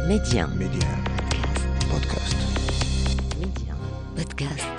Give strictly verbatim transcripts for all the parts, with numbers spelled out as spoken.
Média. Média. Podcast. Média. Podcast.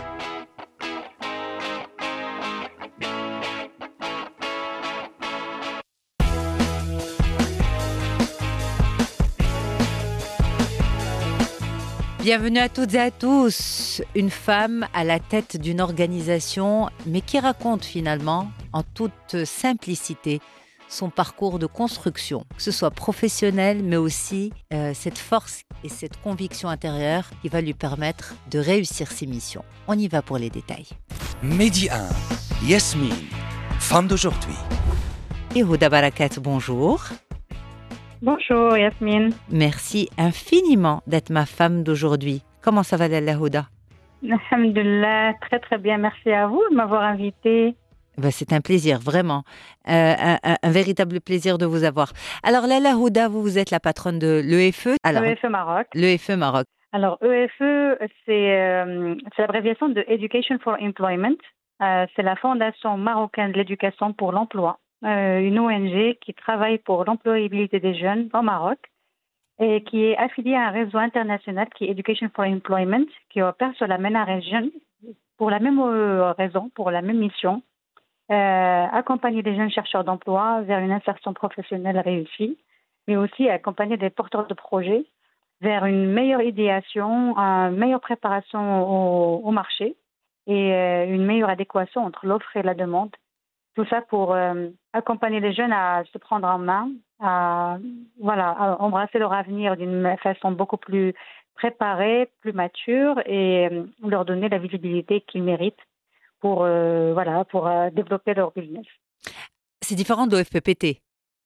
Bienvenue à toutes et à tous. Une femme à la tête d'une organisation, mais qui raconte finalement, en toute simplicité, son parcours de construction, que ce soit professionnel, mais aussi euh, cette force et cette conviction intérieure qui va lui permettre de réussir ses missions. On y va pour les détails. Midi un, Yasmine, femme d'aujourd'hui. Et Houda Barakat, bonjour. Bonjour Yasmine. Merci infiniment d'être ma femme d'aujourd'hui. Comment ça va, Lalla Houda? Alhamdulillah, très très bien. Merci à vous de m'avoir invitée. Ben, c'est un plaisir, vraiment. Euh, un, un, un véritable plaisir de vous avoir. Alors, Lalla Houda, vous, vous êtes la patronne de l'E F E. Alors, E F E Maroc. L'E F E Maroc. Alors, E F E, c'est, euh, c'est l'abréviation de Education for Employment. Euh, c'est la Fondation marocaine de l'éducation pour l'emploi. Euh, une O N G qui travaille pour l'employabilité des jeunes au Maroc et qui est affiliée à un réseau international qui est Education for Employment, qui opère sur la MENA Region pour la même euh, raison, pour la même mission. Euh, accompagner les jeunes chercheurs d'emploi vers une insertion professionnelle réussie, mais aussi accompagner des porteurs de projets vers une meilleure idéation, une meilleure préparation au, au marché et euh, une meilleure adéquation entre l'offre et la demande. Tout ça pour euh, accompagner les jeunes à se prendre en main, à, voilà, à embrasser leur avenir d'une façon beaucoup plus préparée, plus mature et euh, leur donner la visibilité qu'ils méritent pour, euh, voilà, pour euh, développer leur business. C'est différent de l'O F P P T.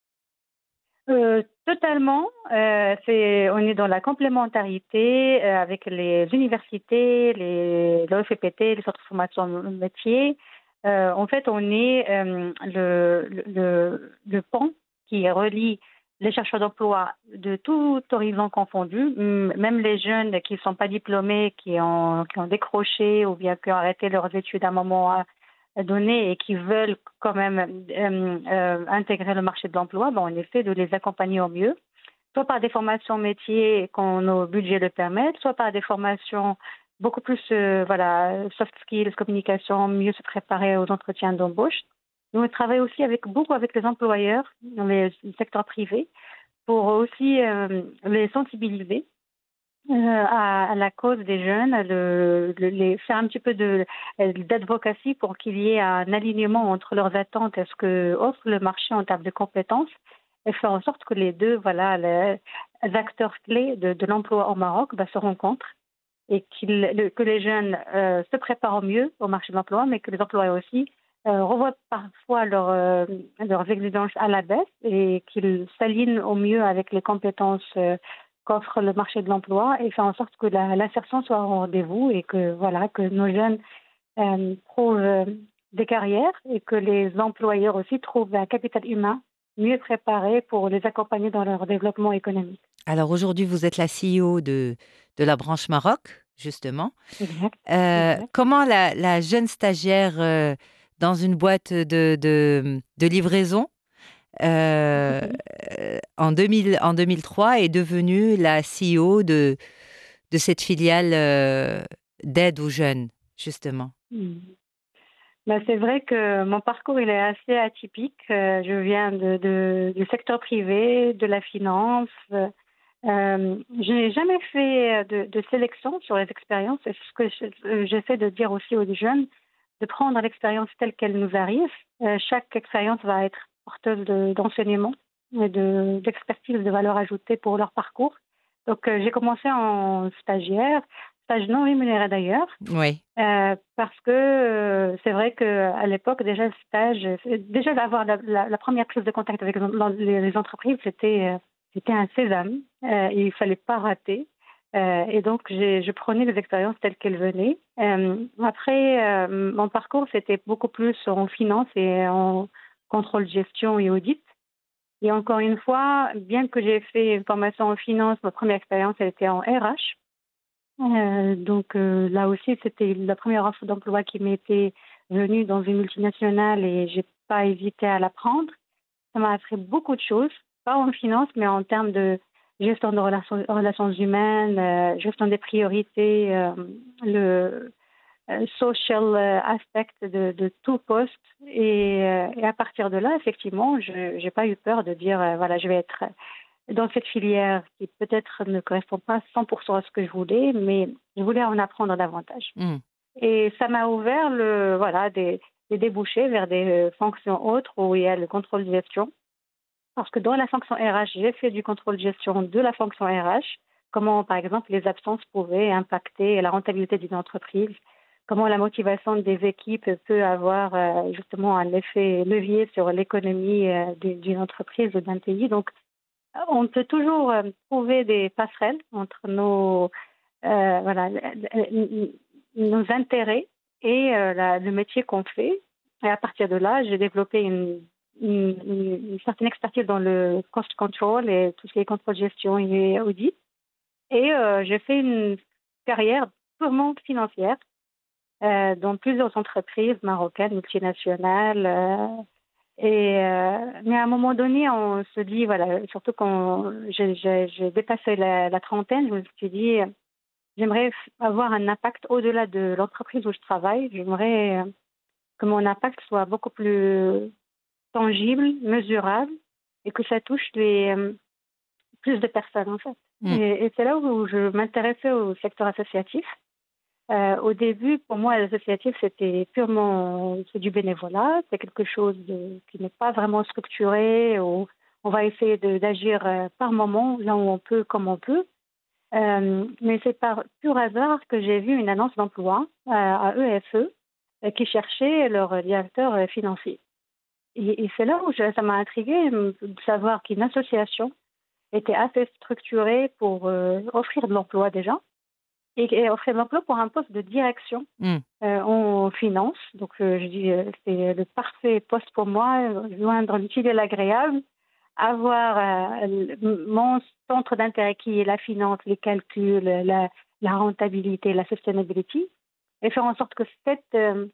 Euh, totalement. Euh, c'est, on est dans la complémentarité euh, avec les universités, les, l'O F P T, les centres de formation métiers. Euh, en fait, on est euh, le, le, le pont qui relie les chercheurs d'emploi de tout horizon confondu, même les jeunes qui ne sont pas diplômés, qui ont, qui ont décroché ou bien qui ont arrêté leurs études à un moment donné et qui veulent quand même euh, euh, intégrer le marché de l'emploi, bon, on essaie de les accompagner au mieux, soit par des formations métiers quand nos budgets le permettent, soit par des formations beaucoup plus euh, voilà, soft skills, communication, mieux se préparer aux entretiens d'embauche. Nous, on travaille aussi avec, beaucoup avec les employeurs dans les secteurs privés pour aussi euh, les sensibiliser euh, à, à la cause des jeunes, le, le, les, faire un petit peu de, d'advocacy pour qu'il y ait un alignement entre leurs attentes et ce que offre le marché en termes de compétences et faire en sorte que les deux, voilà, les, les acteurs clés de, de l'emploi au Maroc bah, se rencontrent et qu'il, le, que les jeunes euh, se préparent au mieux au marché de l'emploi, mais que les employeurs aussi Euh, revoient parfois leur, euh, leurs exigences à la baisse et qu'ils s'alignent au mieux avec les compétences euh, qu'offre le marché de l'emploi et faire en sorte que la, l'insertion soit au rendez-vous et que, voilà, que nos jeunes euh, trouvent euh, des carrières et que les employeurs aussi trouvent un capital humain mieux préparé pour les accompagner dans leur développement économique. Alors aujourd'hui, vous êtes la C E O de, de la branche Maroc, justement. Exact. Euh, exact. comment la, la jeune stagiaire euh, dans une boîte de, de, de livraison euh, Okay. en, deux mille, en deux mille trois est devenue la C E O de, de cette filiale euh, d'aide aux jeunes, justement? Mm. Ben, c'est vrai que mon parcours il est assez atypique. Euh, je viens de, de, du secteur privé, de la finance. Euh, je n'ai jamais fait de, de sélection sur les expériences. Et ce que je, j'essaie de dire aussi aux jeunes, de prendre l'expérience telle qu'elle nous arrive. Euh, chaque expérience va être porteuse de, d'enseignement et de, d'expertise, de valeur ajoutée pour leur parcours. Donc, euh, j'ai commencé en stagiaire, stage non rémunéré d'ailleurs. Oui. Euh, parce que euh, c'est vrai qu'à l'époque, déjà, le stage, déjà d'avoir la, la, la première prise de contact avec les, les entreprises, c'était, euh, c'était un sésame. Euh, il ne fallait pas rater. Euh, et donc, j'ai, je prenais les expériences telles qu'elles venaient. Euh, après, euh, mon parcours, c'était beaucoup plus en finance et en contrôle, gestion et audit. Et encore une fois, bien que j'ai fait une formation en finance, ma première expérience, elle était en R H. Euh, donc euh, là aussi, c'était la première offre d'emploi qui m'était venue dans une multinationale et j'ai pas hésité à la prendre. Ça m'a appris beaucoup de choses, pas en finance, mais en termes de gestion de relations, relations humaines, euh, gestion des priorités, euh, le euh, social euh, aspect de, de tout poste. Et, euh, et à partir de là, effectivement, je n'ai pas eu peur de dire, euh, voilà, je vais être dans cette filière qui peut-être ne correspond pas cent pour cent à ce que je voulais, mais je voulais en apprendre davantage. Mm. Et ça m'a ouvert le, voilà, des, des débouchés vers des euh, fonctions autres où il y a le contrôle de gestion. Parce que dans la fonction R H, j'ai fait du contrôle de gestion de la fonction R H, comment, par exemple, les absences pouvaient impacter la rentabilité d'une entreprise, comment la motivation des équipes peut avoir euh, justement un effet levier sur l'économie euh, d'une entreprise ou d'un pays. Donc, on peut toujours euh, trouver des passerelles entre nos, euh, voilà, nos intérêts et euh, la, le métier qu'on fait. Et à partir de là, j'ai développé une, une, une certaine expertise dans le cost control et tout ce qui est contrôle de gestion et audit. Et euh, j'ai fait une carrière purement financière euh, dans plusieurs entreprises marocaines, multinationales. Euh, et, euh, mais à un moment donné, on se dit, voilà, surtout quand j'ai, j'ai, j'ai dépassé la, la trentaine, je me suis dit, j'aimerais avoir un impact au-delà de l'entreprise où je travaille. J'aimerais que mon impact soit beaucoup plus tangible, mesurable, et que ça touche les, euh, plus de personnes, en fait. Mmh. Et, et c'est là où je m'intéressais au secteur associatif. Euh, au début, pour moi, l'associatif, c'était purement c'est du bénévolat. C'est quelque chose de, qui n'est pas vraiment structuré. Où on va essayer de, d'agir euh, par moment, là où on peut, comme on peut. Euh, mais c'est par pur hasard que j'ai vu une annonce d'emploi euh, à E F E euh, qui cherchait leur directeur euh, financier. Et, et c'est là où je, ça m'a intriguée de savoir qu'une association était assez structurée pour euh, offrir de l'emploi déjà. Et, et offrir de l'emploi pour un poste de direction mm. euh, en finance. Donc, euh, je dis, euh, c'est le parfait poste pour moi, euh, joindre l'utile et l'agréable, avoir euh, mon centre d'intérêt qui est la finance, les calculs, la, la rentabilité, la sustainability, et faire en sorte que cette euh,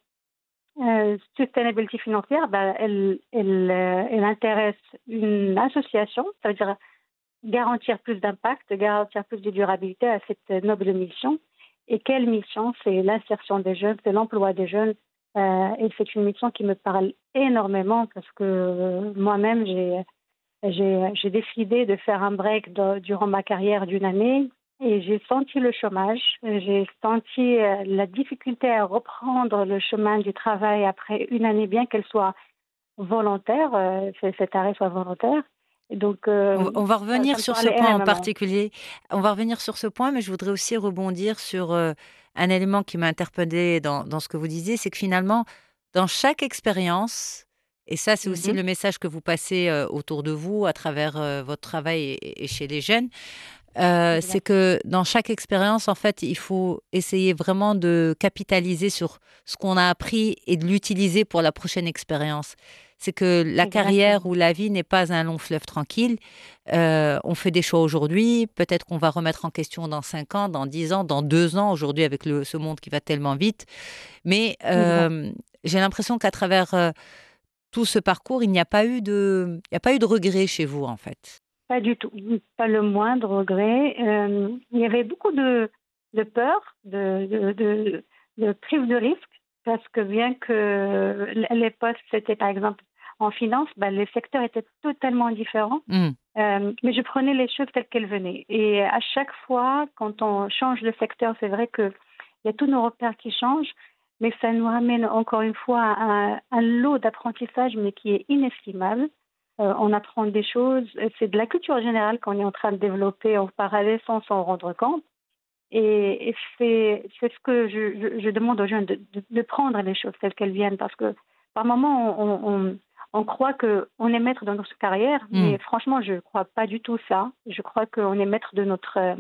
euh, sustainability financière, bah, elle, elle, euh, elle intéresse une association, ça veut dire garantir plus d'impact, garantir plus de durabilité à cette noble mission. Et quelle mission? C'est l'insertion des jeunes, c'est l'emploi des jeunes. Euh, et c'est une mission qui me parle énormément parce que euh, moi-même, j'ai, j'ai, j'ai décidé de faire un break de, durant ma carrière d'une année et j'ai senti le chômage. J'ai senti euh, la difficulté à reprendre le chemin du travail après une année, bien qu'elle soit volontaire, euh, cet arrêt soit volontaire. Donc, euh, on, on va revenir ça, ça sur ce point énormément. En particulier. On va revenir sur ce point, mais je voudrais aussi rebondir sur euh, un élément qui m'a interpellée dans, dans ce que vous disiez, c'est que finalement, dans chaque expérience, et ça c'est mm-hmm. aussi le message que vous passez euh, autour de vous à travers euh, votre travail et, et chez les jeunes, euh, c'est que dans chaque expérience, en fait, il faut essayer vraiment de capitaliser sur ce qu'on a appris et de l'utiliser pour la prochaine expérience. C'est que la Exactement. Carrière ou la vie n'est pas un long fleuve tranquille. Euh, on fait des choix aujourd'hui, peut-être qu'on va remettre en question dans cinq ans, dans dix ans, dans deux ans, aujourd'hui avec le, ce monde qui va tellement vite. Mais euh, j'ai l'impression qu'à travers euh, tout ce parcours, il n'y a pas eu de, il n'y a pas eu de regret chez vous, en fait. Pas du tout, pas le moindre regret. Euh, il y avait beaucoup de, de peur, de, de, de, de prise de risque, parce que bien que les postes, c'était par exemple en finance, ben, les secteurs étaient totalement différents. Mm. Euh, mais je prenais les choses telles qu'elles venaient. Et à chaque fois, quand on change de secteur, c'est vrai qu'il y a tous nos repères qui changent, mais ça nous ramène encore une fois à un, un lot d'apprentissage, mais qui est inestimable. Euh, on apprend des choses, c'est de la culture générale qu'on est en train de développer en parallèle sans s'en rendre compte. Et, et c'est, c'est ce que je, je, je demande aux jeunes, de, de, de prendre les choses telles qu'elles viennent, parce que par moments, on, on, on croit qu'on est maître de notre carrière, mmh. mais franchement, je ne crois pas du tout ça. Je crois qu'on est maître de notre euh,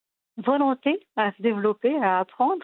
volonté à se développer, à apprendre,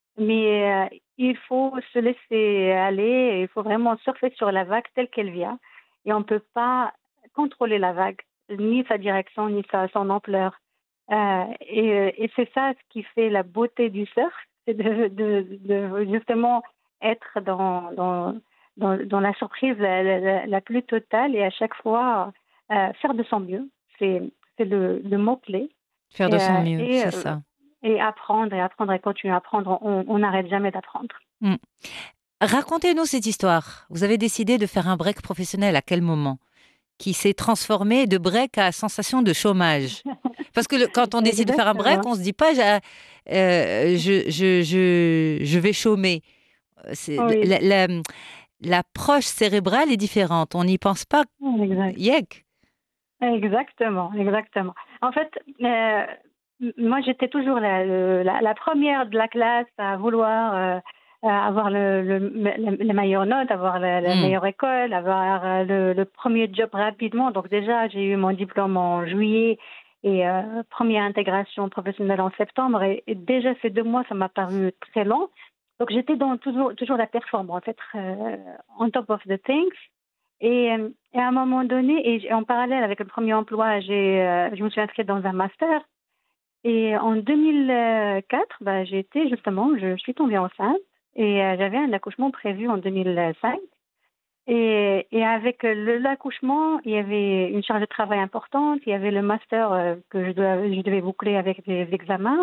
mais euh, il faut se laisser aller, il faut vraiment surfer sur la vague telle qu'elle vient, et on ne peut pas contrôler la vague, ni sa direction, ni sa, son ampleur. Euh, et, et c'est ça ce qui fait la beauté du surf, c'est de, de, de justement être dans, dans, dans, dans la surprise la, la, la plus totale et à chaque fois euh, faire de son mieux. C'est, c'est le, le mot-clé. Faire de Et, son euh, mieux, et, c'est euh, ça. et apprendre et apprendre et continuer à apprendre. On on n'arrête jamais d'apprendre. Mm. Racontez-nous cette histoire. Vous avez décidé de faire un break professionnel à quel moment? Qui s'est transformé de break à sensation de chômage. Parce que le- quand on décide de faire un break, Exactement. on se dit pas j'ai- euh, je, je, je, je vais chômer. C'est, Oui, la, la- l'approche cérébrale est différente. On n'y pense pas. exact. Yek. Exactement, exactement. En fait, euh, m- moi, j'étais toujours la, le- la, la première de la classe à vouloir euh, euh, avoir le, le, le- les meilleures notes, avoir la, la Hmm. meilleure école, avoir euh, le, le premier job rapidement. Donc déjà, j'ai eu mon diplôme en juillet et euh, première intégration professionnelle en septembre. Et, et déjà, ces deux mois, ça m'a paru très long. Donc j'étais dans toujours, toujours la performance, être euh, on top of the things. Et, euh, et à un moment donné, et j- en parallèle avec le premier emploi, j'ai, euh, je me suis inscrite dans un master. Et en deux mille quatre, bah, j'ai été justement, je suis tombée enceinte et euh, j'avais un accouchement prévu en deux mille cinq. Et, et avec le- l'accouchement, il y avait une charge de travail importante, il y avait le master euh, que je, dois, je devais boucler avec des examens.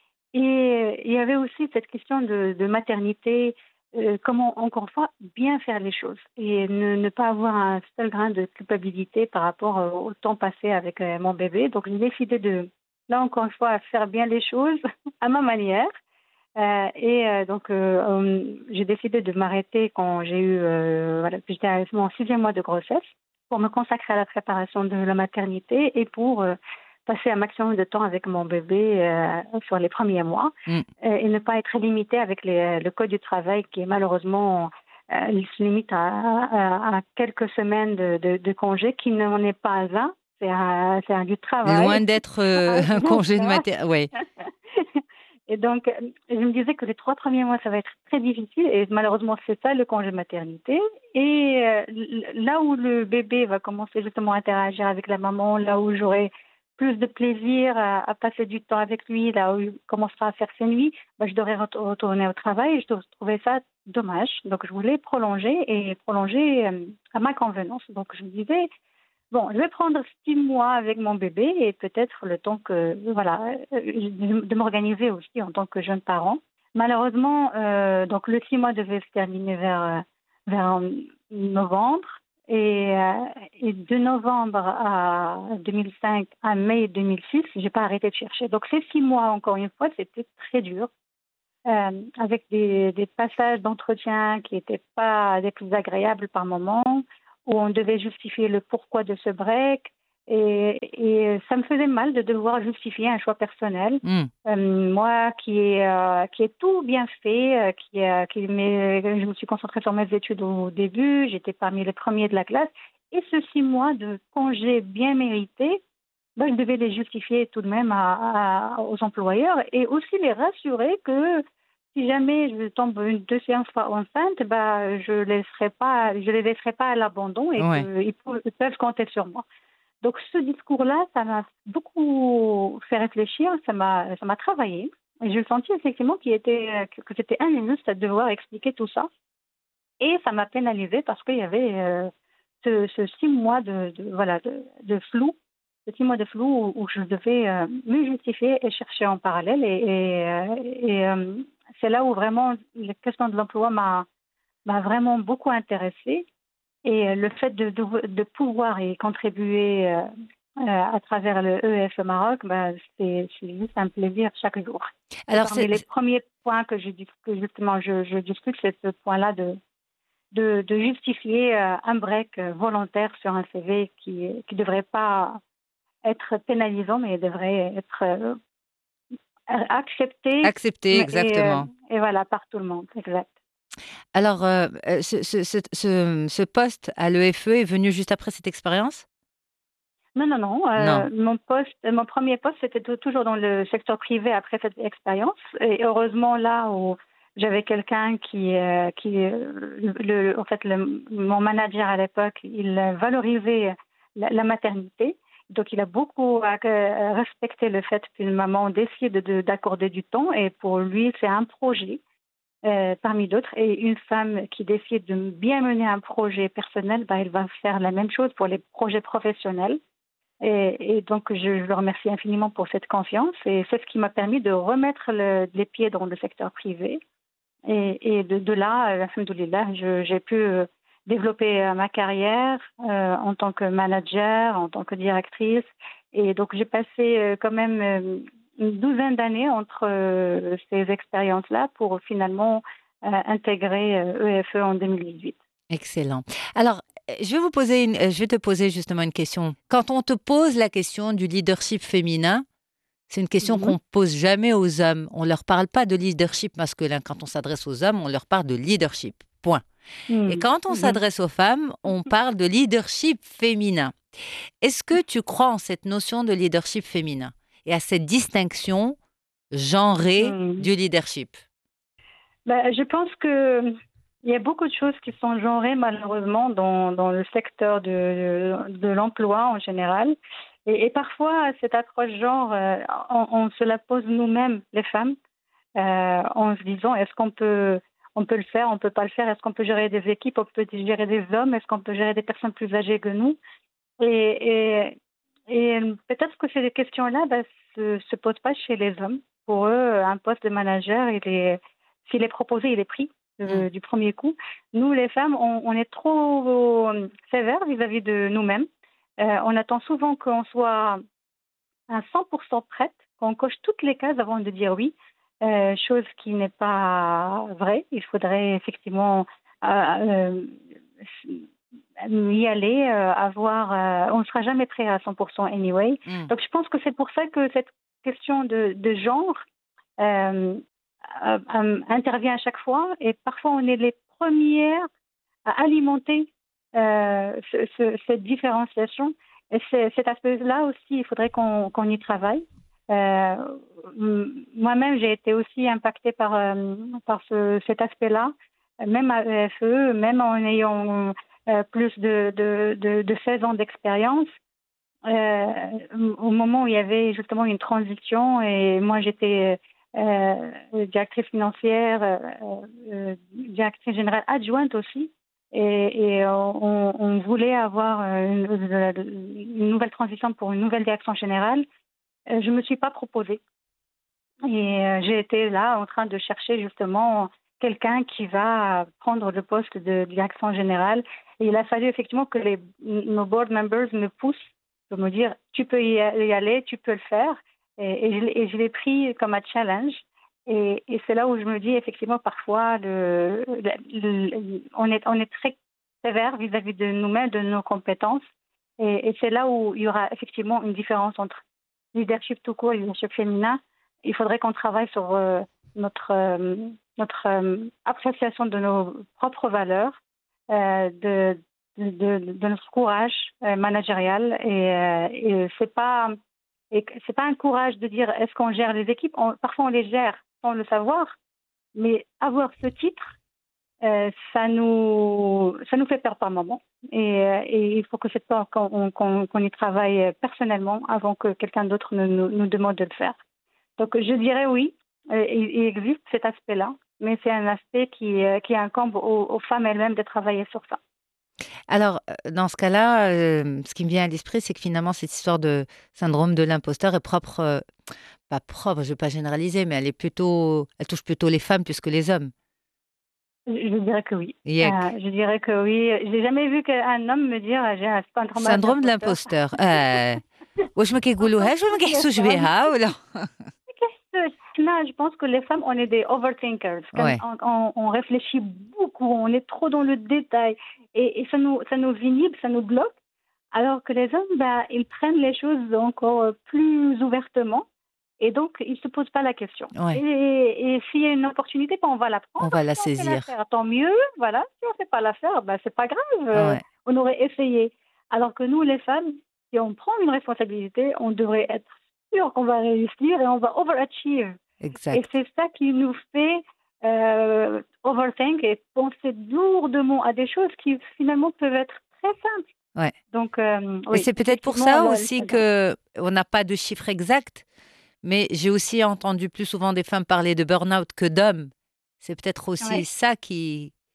Et il y avait aussi cette question de, de maternité, euh, comment, encore une fois, bien faire les choses et ne, ne pas avoir un seul grain de culpabilité par rapport euh, au temps passé avec euh, mon bébé. Donc, j'ai décidé de, là, encore une fois, faire bien les choses à ma manière. Euh, et euh, donc, euh, euh, j'ai décidé de m'arrêter quand j'ai eu, euh, voilà, j'étais à mon sixième mois de grossesse pour me consacrer à la préparation de la maternité et pour euh, passer un maximum de temps avec mon bébé euh, sur les premiers mois Hmm. euh, et ne pas être limité avec les, le code du travail qui est malheureusement euh, il se limite à, à, à quelques semaines de, de, de congé qui n'en est pas un, c'est un, c'est un du Loin travail. d'être euh, un congé de maternité. Ouais. Et donc, euh, je me disais que les trois premiers mois, ça va être très difficile. Et malheureusement, c'est ça le congé maternité. Et euh, l- là où le bébé va commencer justement à interagir avec la maman, là où j'aurai plus de plaisir à, à passer du temps avec lui, là où il commencera à faire ses nuits, bah, je devrais ret- retourner au travail. Et je trouvais ça dommage. Donc, je voulais prolonger et prolonger euh, à ma convenance. Donc, je me disais, bon, je vais prendre six mois avec mon bébé et peut-être le temps que, voilà, euh, de de m'organiser aussi en tant que jeune parent. Malheureusement, euh, donc le six mois devait se terminer vers, euh, vers euh, novembre. Et, euh, et de novembre à deux mille cinq à mai deux mille six, j'ai pas arrêté de chercher. Donc ces six mois, encore une fois, c'était très dur, euh, avec des, des passages d'entretien qui n'étaient pas des plus agréables par moment, où on devait justifier le pourquoi de ce break. Et, et ça me faisait mal de devoir justifier un choix personnel. Hmm. Euh, moi, qui ai, euh, qui ai tout bien fait, euh, qui, euh, qui m'ai- je me suis concentrée sur mes études au début, j'étais parmi les premiers de la classe. Et ce six mois de congé bien mérité, ben, je devais les justifier tout de même à, à- aux employeurs et aussi les rassurer que si jamais je tombe une deuxième fois enceinte, ben, je ne laisserai pas, je les laisserai pas à l'abandon et Ouais. qu'ils ils peuvent compter sur moi. Donc ce discours-là, ça m'a beaucoup fait réfléchir, ça m'a, ça m'a travaillé. Et j'ai senti effectivement qu'il était, que, que c'était injuste de devoir expliquer tout ça. Et ça m'a pénalisée parce qu'il y avait euh, ce, ce six mois de, de- voilà, de, de flou, ce six mois de flou où, où je devais euh, me justifier et chercher en parallèle. Et, et, euh, et, euh, c'est là où vraiment la question de l'emploi m'a, m'a vraiment beaucoup intéressée. Et euh, le fait de, de, de pouvoir y contribuer euh, euh, à travers le E F Maroc, bah, c'est, c'est juste un plaisir chaque jour. Et Alors, parmi c'est, les premiers points que, je, dis- que justement je, je discute, c'est ce point-là de, de, de justifier euh, un break euh, volontaire sur un C V qui ne devrait pas être pénalisant, mais devrait être euh, accepté accepté, et, euh, exactement. et voilà, par tout le monde. Exact. Alors, euh, euh, ce, ce, ce, ce- ce poste à l'E F E est venu juste après cette expérience? Non, non, non. Non. euh, mon poste, mon premier poste, c'était tou- toujours dans le secteur privé après cette expérience. Et heureusement, là où j'avais quelqu'un qui, euh, qui euh, le, en fait, le- mon manager à l'époque, il valorisait la, la maternité. Donc, il a beaucoup euh, respecté le fait qu'une maman décide de- d'accorder du temps. Et pour lui, c'est un projet euh, parmi d'autres. Et une femme qui décide de bien mener un projet personnel, bah, elle va faire la même chose pour les projets professionnels. Et, et donc, je, je le remercie infiniment pour cette confiance. Et c'est ce qui m'a permis de remettre le, les pieds dans le secteur privé. Et, et de, de là, alhamdoulilah, je, j'ai pu euh, développer euh, ma carrière euh, en tant que manager, en tant que directrice. Et donc, j'ai passé euh, quand même euh, une douzaine d'années entre euh, ces expériences-là pour finalement euh, intégrer euh, E F E en deux mille dix-huit. Excellent. Alors, euh, je vais vous poser une, euh, je vais te poser justement une question. Quand on te pose la question du leadership féminin, c'est une question Mhm. qu'on pose jamais aux hommes. On leur parle pas de leadership masculin. Quand on s'adresse aux hommes, on leur parle de leadership. Point. Et Mhm. quand on Mhm. s'adresse aux femmes, on parle de leadership féminin. Est-ce que tu crois en cette notion de leadership féminin et à cette distinction genrée Mhm. du leadership? Ben, je pense que il y a beaucoup de choses qui sont genrées malheureusement dans, dans le secteur de, de l'emploi en général. Et, et parfois, cette approche genre, euh, on, on se la pose nous-mêmes, les femmes, euh, en se disant est-ce qu'on peut, on peut le faire, on peut pas le faire, est-ce qu'on peut gérer des équipes, on peut gérer des hommes, est-ce qu'on peut gérer des personnes plus âgées que nous. Et, et, et peut-être que ces questions-là ben, se, se posent pas chez les hommes. Pour eux, un poste de manager, il est, s'il est proposé, il est pris euh, Mm. du premier coup. Nous, les femmes, on, on est trop euh, sévères vis-à-vis de nous-mêmes. Euh, on attend souvent qu'on soit à cent pour cent prête, qu'on coche toutes les cases avant de dire oui, euh, chose qui n'est pas vraie. Il faudrait effectivement euh, euh, y aller, euh, avoir. Euh, on ne sera jamais prêt à cent pour cent anyway. Mm. Donc je pense que c'est pour ça que cette question de, de genre euh, euh, euh, intervient à chaque fois et parfois on est les premières à alimenter euh, ce, ce, cette différenciation. Et c'est, cet aspect-là aussi, il faudrait qu'on, qu'on y travaille. Euh, moi-même, j'ai été aussi impactée par, euh, par ce, cet aspect-là, même à E F E, même en ayant euh, plus de, de, de, de seize ans d'expérience. Euh, au moment où il y avait justement une transition et moi j'étais euh, directrice financière, euh, euh, directrice générale adjointe aussi et, et on, on voulait avoir une, une nouvelle transition pour une nouvelle direction générale. Euh, je ne me suis pas proposée et euh, j'ai été là en train de chercher justement quelqu'un qui va prendre le poste de direction générale et il a fallu effectivement que les, nos board members me poussent de me dire tu peux y aller, tu peux le faire et, et, je, et je l'ai pris comme un challenge et, et c'est là où je me dis effectivement parfois le, le, le, on, est, on est très sévère vis-à-vis de nous-mêmes, de nos compétences et, et c'est là où il y aura effectivement une différence entre leadership tout court et leadership féminin. Il faudrait qu'on travaille sur euh, notre, euh, notre euh, appréciation de nos propres valeurs, euh, de De, de, de notre courage euh, managérial et, euh, et c'est pas et c'est pas un courage de dire est-ce qu'on gère les équipes, on, parfois on les gère sans le savoir, mais avoir ce titre euh, ça nous ça nous fait peur par moment et, et il faut que cette peur qu'on, qu'on, qu'on y travaille personnellement avant que quelqu'un d'autre nous, nous, nous demande de le faire. Donc je dirais oui, euh, il, il existe cet aspect-là, mais c'est un aspect qui, euh, qui incombe aux, aux femmes elles-mêmes de travailler sur ça. Alors, euh, dans ce cas-là, euh, ce qui me vient à l'esprit, c'est que finalement, cette histoire de syndrome de l'imposteur est propre, euh, pas propre, je ne vais pas généraliser, mais elle est plutôt, elle touche plutôt les femmes plus que les hommes. Je, je dirais que oui. Yek. Euh, je dirais que oui. J'ai jamais vu qu'un homme me dire j'ai un syndrome syndrome de d'imposteur. l'imposteur. آه. واش ما كيقولوهاش ولا ما كيحسوش بها ولا Non, je pense que les femmes, on est des overthinkers. Ouais. On, on, on réfléchit beaucoup, on est trop dans le détail. Et, et ça, nous, ça nous inhibe, ça nous bloque. Alors que les hommes, bah, ils prennent les choses encore plus ouvertement. Et donc, ils ne se posent pas la question. Ouais. Et, et s'il y a une opportunité, bah, on va la prendre. On va la Si on sait la saisir. faire, tant mieux. Voilà. Si on ne sait pas la faire, bah, ce n'est pas grave. Euh, Ouais. On aurait essayé. Alors que nous, les femmes, si on prend une responsabilité, on devrait être sûr qu'on va réussir et on va overachieve. Exact. Et c'est ça qui nous fait euh, overthink et penser lourdement à des choses qui finalement peuvent être très simples. Ouais. Donc, euh, Et oui, c'est peut-être pour effectivement, ça là, aussi le- que on n'a pas de chiffre exact, mais j'ai aussi entendu plus souvent des femmes parler de burn-out que d'hommes. C'est peut-être aussi Ouais. ça qui,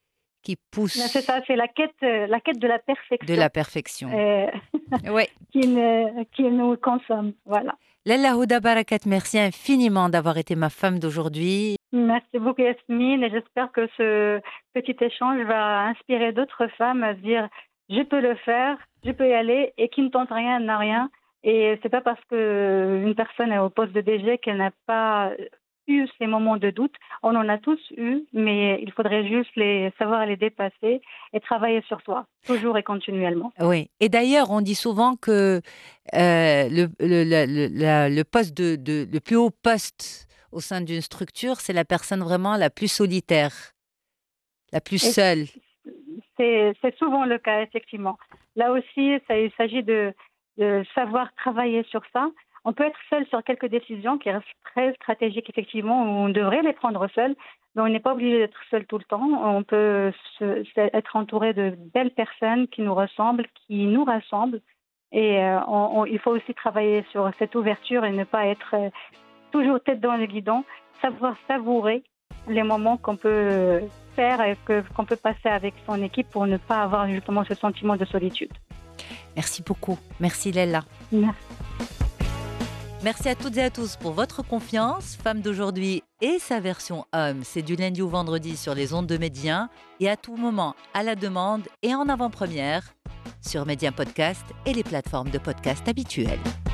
qui pousse. C'est ça, c'est la quête, la quête de la perfection. De la perfection. Euh, oui. qui, ne, qui nous consomme. Voilà. Lalla Houda Barakat, merci infiniment d'avoir été ma femme d'aujourd'hui. Merci beaucoup Yasmine et j'espère que ce petit échange va inspirer d'autres femmes à se dire je peux le faire, je peux y aller et qui ne tente rien n'a rien. Et c'est pas parce qu'une personne est au poste de D G qu'elle n'a pas eu ces moments de doute. On en a tous eu, mais il faudrait juste les savoir les dépasser et travailler sur soi, toujours et continuellement. Oui. Et d'ailleurs, on dit souvent que euh, le, le, le, le, le poste de, de le plus haut poste au sein d'une structure, c'est la personne vraiment la plus solitaire, la plus et seule. C'est, c'est souvent le cas, effectivement. Là aussi, ça, il s'agit de, de savoir travailler sur ça. On peut être seul sur quelques décisions qui restent très stratégiques, effectivement, où on devrait les prendre seul, mais on n'est pas obligé d'être seul tout le temps. On peut se, être entouré de belles personnes qui nous ressemblent, qui nous rassemblent. Et euh, on, on, il faut aussi travailler sur cette ouverture et ne pas être euh, toujours tête dans le guidon, savoir savourer les moments qu'on peut faire et que, qu'on peut passer avec son équipe pour ne pas avoir justement ce sentiment de solitude. Merci beaucoup. Merci Lella. Merci. Merci à toutes et à tous pour votre confiance. Femme d'aujourd'hui et sa version homme, c'est du lundi au vendredi sur les ondes de Média et à tout moment à la demande et en avant-première sur Média Podcast et les plateformes de podcast habituelles.